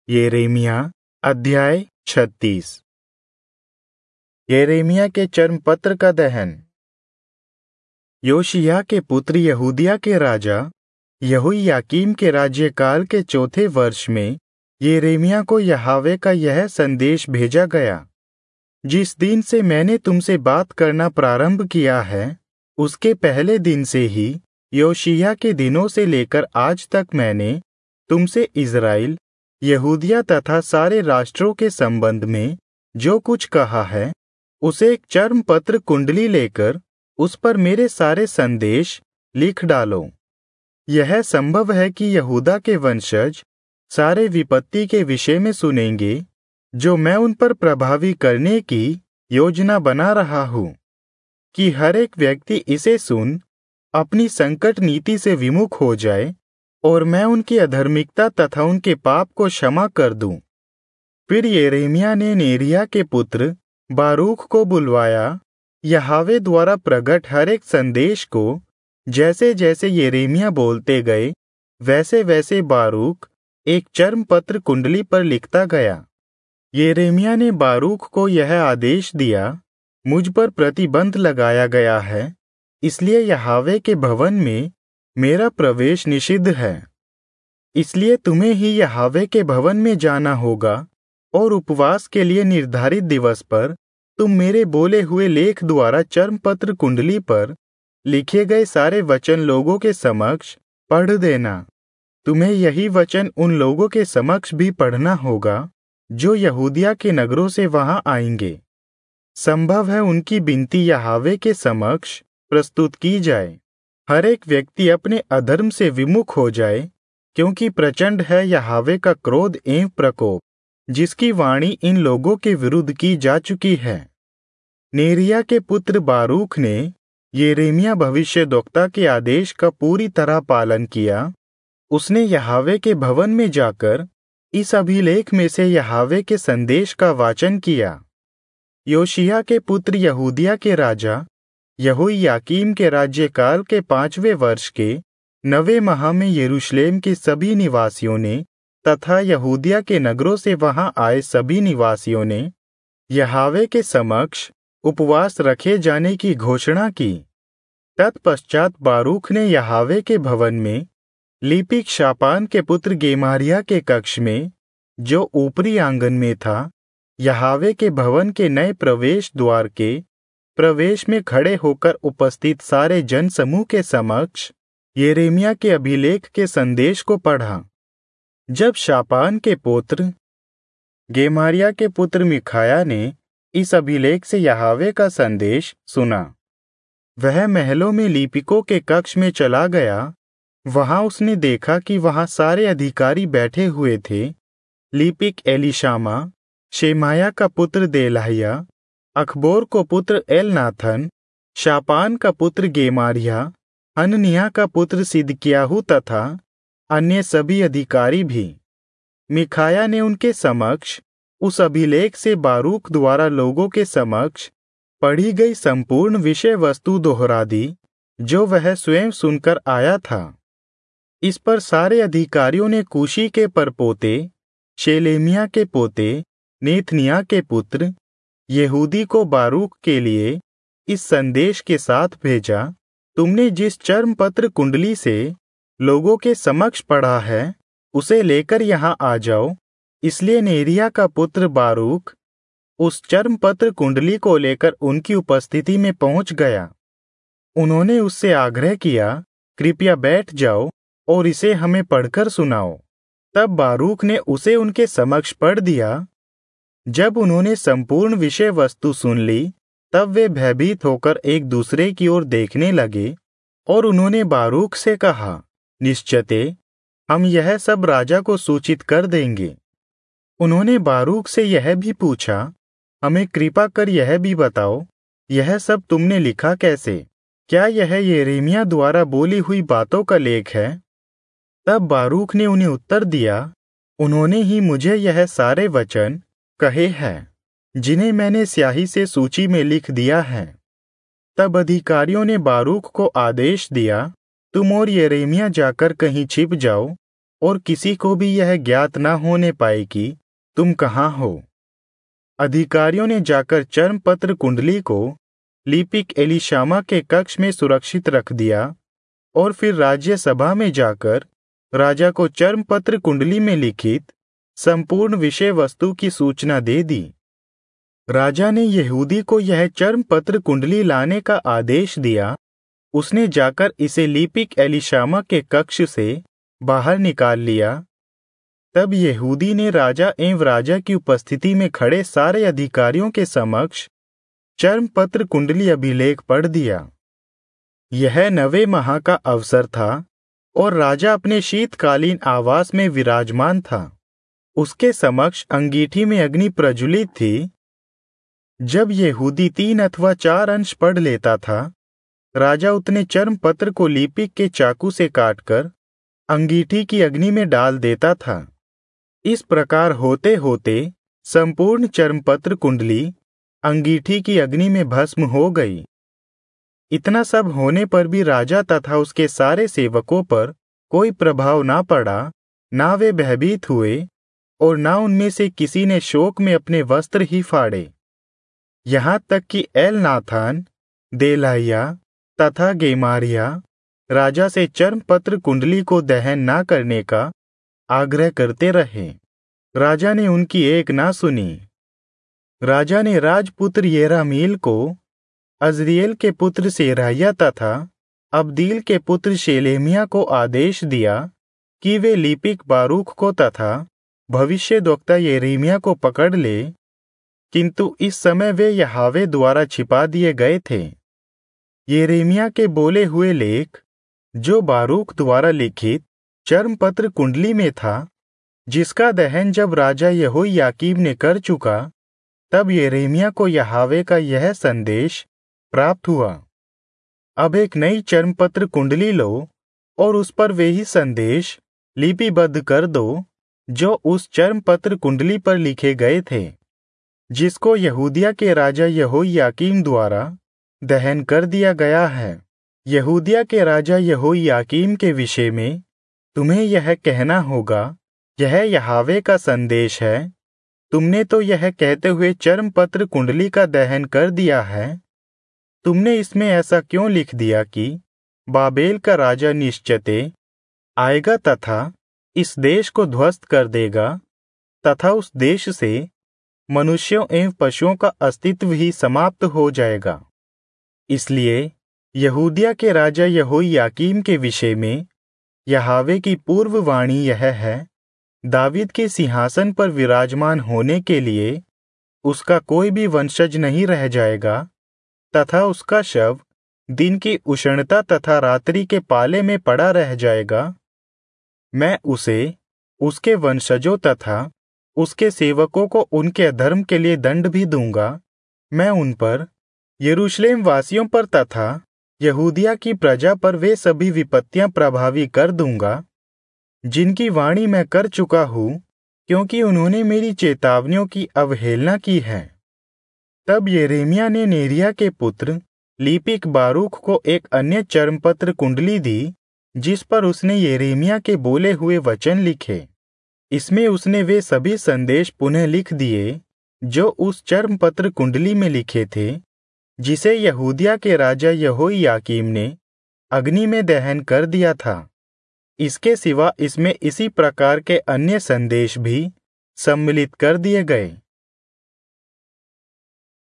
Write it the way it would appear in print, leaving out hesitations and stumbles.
यिर्मयाह अध्याय 36। यिर्मयाह के चर्मपत्र का दहन। योशिय्याह के पुत्र यहूदिया के राजा यहोयाकीम के राज्यकाल के चौथे वर्ष में यिर्मयाह को यहोवा का यह संदेश भेजा गया। जिस दिन से मैंने तुमसे बात करना प्रारंभ किया है, उसके पहले दिन से ही योशिय्याह के दिनों से लेकर आज तक मैंने तुमसे इज़राइल, यहूदिया तथा सारे राष्ट्रों के संबंध में जो कुछ कहा है, उसे एक चर्मपत्र कुंडली लेकर उस पर मेरे सारे संदेश लिख डालो। यह संभव है कि यहूदा के वंशज सारे विपत्ति के विषय में सुनेंगे जो मैं उन पर प्रभावी करने की योजना बना रहा हूँ, कि हर एक व्यक्ति इसे सुन अपनी संकट नीति से विमुख हो जाए और मैं उनकी अधर्मिकता तथा उनके पाप को क्षमा कर दूं। फिर यिर्मयाह ने नेरिय्याह के पुत्र बारूक को बुलवाया। यहोवा द्वारा प्रकट हर एक संदेश को जैसे जैसे यिर्मयाह बोलते गए, वैसे वैसे बारूक एक चर्मपत्र कुंडली पर लिखता गया। यिर्मयाह ने बारूक को यह आदेश दिया, मुझ पर प्रतिबंध लगाया गया है, इसलिए यहोवा के भवन में मेरा प्रवेश निषिद्ध है। इसलिए तुम्हें ही यहोवा के भवन में जाना होगा और उपवास के लिए निर्धारित दिवस पर तुम मेरे बोले हुए लेख द्वारा चर्मपत्र कुंडली पर लिखे गए सारे वचन लोगों के समक्ष पढ़ देना। तुम्हें यही वचन उन लोगों के समक्ष भी पढ़ना होगा जो यहूदिया के नगरों से वहां आएंगे। संभव है उनकी विनती यहोवा के समक्ष प्रस्तुत की जाए। हर एक व्यक्ति अपने अधर्म से विमुख हो जाए, क्योंकि प्रचंड है यहोवा का क्रोध एवं प्रकोप, जिसकी वाणी इन लोगों के विरुद्ध की जा चुकी है। नेरिय्याह के पुत्र बारूक ने यिर्मयाह भविष्यद्वक्ता के आदेश का पूरी तरह पालन किया। उसने यहोवा के भवन में जाकर इस अभिलेख में से यहोवा के संदेश का वाचन किया। योशिय्याह के पुत्र यहूदिया के राजा यहोयाकीम के राज्यकाल के 5वें वर्ष के 9वें माह में यरूशलेम के सभी निवासियों ने तथा यहूदिया के नगरों से वहां आए सभी निवासियों ने यहोवा के समक्ष उपवास रखे जाने की घोषणा की। तत्पश्चात बारूक ने यहोवा के भवन में लिपिक शापान के पुत्र गेमारिय्याह के कक्ष में, जो ऊपरी आंगन में था, यहोवा के भवन के नए प्रवेश द्वार के प्रवेश में खड़े होकर उपस्थित सारे जन समूह के समक्ष यिर्मयाह के अभिलेख के संदेश को पढ़ा। जब शापान के पुत्र गेमारिय्याह के पुत्र मिखायाह ने इस अभिलेख से यहोवा का संदेश सुना, वह महलों में लिपिकों के कक्ष में चला गया। वहां उसने देखा कि वहां सारे अधिकारी बैठे हुए थे। लिपिक एलीशामा, शेमायाह का पुत्र देलाहिया, अखबोर को पुत्र एलनाथन, शापान का पुत्र गेमारिय्याह, हनन्याह का पुत्र सिदकिय्याह तथा अन्य सभी अधिकारी भी। मिखायाह ने उनके समक्ष उस अभिलेख से बारूक द्वारा लोगों के समक्ष पढ़ी गई संपूर्ण विषय वस्तु दोहरा दी, जो वह स्वयं सुनकर आया था। इस पर सारे अधिकारियों ने कूशी के परपोते शेलेमिय्याह के पोते नेथनिय्याह के पुत्र यहूदी को बारूक के लिए इस संदेश के साथ भेजा, तुमने जिस चर्मपत्र कुंडली से लोगों के समक्ष पढ़ा है, उसे लेकर यहाँ आ जाओ। इसलिए नेरिय्याह का पुत्र बारूक उस चर्मपत्र कुंडली को लेकर उनकी उपस्थिति में पहुंच गया। उन्होंने उससे आग्रह किया, कृपया बैठ जाओ और इसे हमें पढ़कर सुनाओ। तब बारूक ने उसे उनके समक्ष पढ़ दिया। जब उन्होंने संपूर्ण विषय वस्तु सुन ली, तब वे भयभीत होकर एक दूसरे की ओर देखने लगे और उन्होंने बारूक से कहा, निश्चय हम यह सब राजा को सूचित कर देंगे। उन्होंने बारूक से यह भी पूछा, हमें कृपा कर यह भी बताओ, यह सब तुमने लिखा कैसे? क्या यह यिर्मयाह द्वारा बोली हुई बातों का लेख है? तब बारूक ने उन्हें उत्तर दिया, उन्होंने ही मुझे यह सारे वचन कहे हैं, जिन्हें मैंने स्याही से सूची में लिख दिया है। तब अधिकारियों ने बारूक को आदेश दिया, तुम और यिर्मयाह जाकर कहीं छिप जाओ और किसी को भी यह ज्ञात न होने पाए कि तुम कहाँ हो। अधिकारियों ने जाकर चर्मपत्र कुंडली को लिपिक एलीशामा के कक्ष में सुरक्षित रख दिया और फिर राज्य सभा में जाकर राजा को चर्मपत्र कुंडली में लिखित संपूर्ण विषय वस्तु की सूचना दे दी। राजा ने यहूदी को यह चर्मपत्र कुंडली लाने का आदेश दिया। उसने जाकर इसे लिपिक एलीशामा के कक्ष से बाहर निकाल लिया। तब यहूदी ने राजा एवं राजा की उपस्थिति में खड़े सारे अधिकारियों के समक्ष चर्मपत्र कुंडली अभिलेख पढ़ दिया। यह 9वें माह का अवसर था और राजा अपने शीतकालीन आवास में विराजमान था। उसके समक्ष अंगीठी में अग्नि प्रज्वलित थी। जब यहूदी 3 अथवा 4 अंश पढ़ लेता था, राजा उतने चर्मपत्र को लिपिक के चाकू से काटकर अंगीठी की अग्नि में डाल देता था। इस प्रकार होते होते संपूर्ण चर्मपत्र कुंडली अंगीठी की अग्नि में भस्म हो गई। इतना सब होने पर भी राजा तथा उसके सारे सेवकों पर कोई प्रभाव ना पड़ा, ना वे भयभीत हुए और ना उनमें से किसी ने शोक में अपने वस्त्र ही फाड़े। यहाँ तक कि एलनाथान, देलाइया तथा गेमारिया राजा से चर्मपत्र कुंडली को दहन ना करने का आग्रह करते रहे। राजा ने उनकी एक ना सुनी। राजा ने राजपुत्र येरामील को, अज़रिएल के पुत्र सेरायाह तथा अब्दील के पुत्र शेलेमिया को आदेश दिया कि वे लिपिक बारूक को तथा भविष्यद्वक्ता यिर्मयाह को पकड़ ले, किंतु इस समय वे यहोवा द्वारा छिपा दिए गए थे। यिर्मयाह के बोले हुए लेख, जो बारूक द्वारा लिखित चर्मपत्र कुंडली में था, जिसका दहन जब राजा यहोयाकीम ने कर चुका, तब यिर्मयाह को यहोवा का यह संदेश प्राप्त हुआ। अब एक नई चर्मपत्र कुंडली लो और उस पर वे ही संदेश लिपिबद्ध कर दो जो उस चर्मपत्र कुंडली पर लिखे गए थे, जिसको यहूदिया के राजा यहोयाकीम द्वारा दहन कर दिया गया है। यहूदिया के राजा यहोयाकीम के विषय में तुम्हें यह कहना होगा, यह यहोवा का संदेश है। तुमने तो यह कहते हुए चर्मपत्र कुंडली का दहन कर दिया है। तुमने इसमें ऐसा क्यों लिख दिया कि बाबेल का राजा निश्चय आएगा तथा इस देश को ध्वस्त कर देगा तथा उस देश से मनुष्यों एवं पशुओं का अस्तित्व ही समाप्त हो जाएगा। इसलिए यहूदिया के राजा यहोयाकीम के विषय में यहोवा की पूर्व वाणी यह है, दावीद के सिंहासन पर विराजमान होने के लिए उसका कोई भी वंशज नहीं रह जाएगा तथा उसका शव दिन की उष्णता तथा रात्रि के पाले में पड़ा रह जाएगा। मैं उसे, उसके वंशजों तथा उसके सेवकों को उनके अधर्म के लिए दंड भी दूंगा। मैं उन पर, यरूशलेम वासियों पर तथा यहूदिया की प्रजा पर वे सभी विपत्तियां प्रभावी कर दूंगा जिनकी वाणी मैं कर चुका हूं, क्योंकि उन्होंने मेरी चेतावनियों की अवहेलना की है। तब यिर्मयाह ने नेरिय्याह के पुत्र लिपिक बारूक को एक अन्य चर्मपत्र कुंडली दी, जिस पर उसने यिर्मयाह के बोले हुए वचन लिखे। इसमें उसने वे सभी संदेश पुनः लिख दिए जो उस चर्मपत्र कुंडली में लिखे थे, जिसे यहूदिया के राजा यहोयाकीम ने अग्नि में दहन कर दिया था। इसके सिवा इसमें इसी प्रकार के अन्य संदेश भी सम्मिलित कर दिए गए।